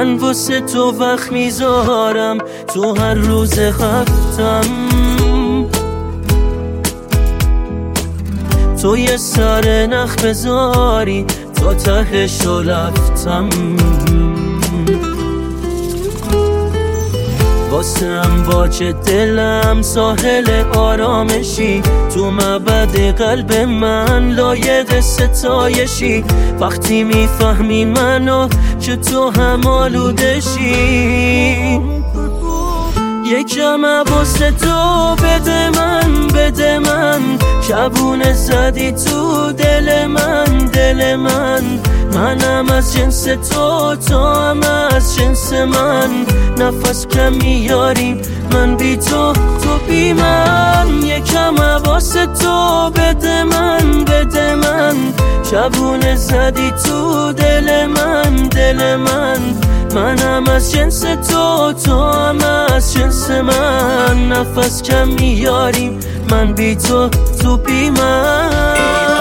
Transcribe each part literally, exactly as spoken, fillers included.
من واسه تو وقت میذارم تو هر روز هفتم. تو یه سر نخ بذاری تا تهشو رفتم. واسه امواج دلم ساحل آرامشی، تو مبد قلب من لایق ستایشی. وقتی میفهمی منو که تو هم آلودشی، یکم واسه تو بده من، بده من. شبونه زدی تو دل من، دل من. منم از جنس تو، تو هم از جنس من. نفس کم میاریم من بی تو، تو بی من. یکم واسه تو بده من، بده من. شبونه زدی تو دل من، دل من. منم از جنس تو، تو هم از جنس من. نفس کم میاریم من بی تو، تو بی من.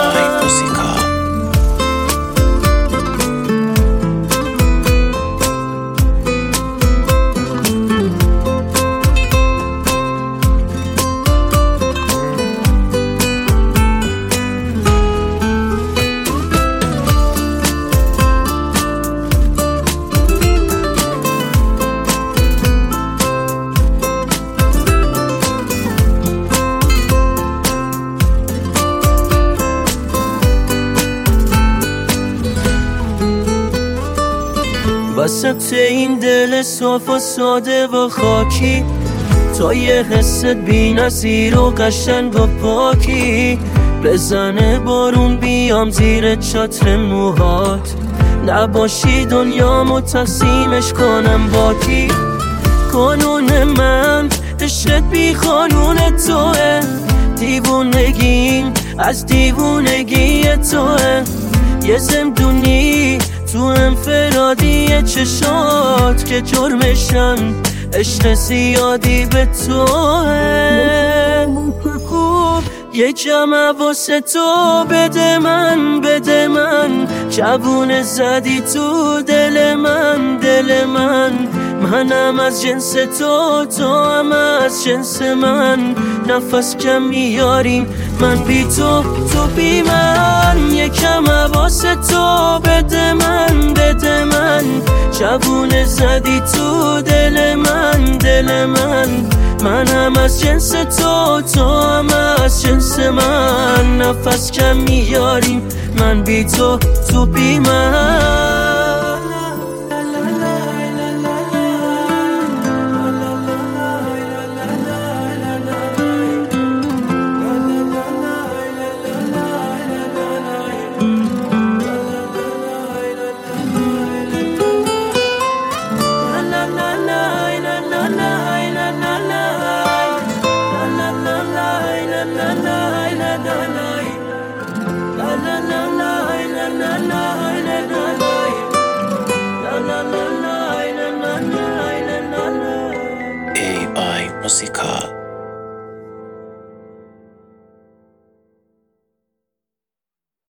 وسط این دل صاف و ساده و خاکی، تو یه حست بی نظیر و قشنگ و پاکی. بزنه بارون بیام زیر چتر موهات، نباشی دنیامو تقسیمش کنم با کی. قانون من عشقت بی قانون توه، دیوونگیم از دیوونگی توه. یه زمدونی تو انفرادی چشات که جرمشن عشق زیادی به توه. یکم واسه تو بده من، بده من. شبونه زدی تو دل من، دل من. منم از جنس تو، تو هم از جنس من. نفس کم میاریم من بی تو، تو بی من. یکم واسه تو بده من، بده من. شبونه زدی تو دل من، دل من. منم از جنس تو، تو هم از جنس من. نفس کم میاریم من بی تو، تو بی من. ای آی موسیقا.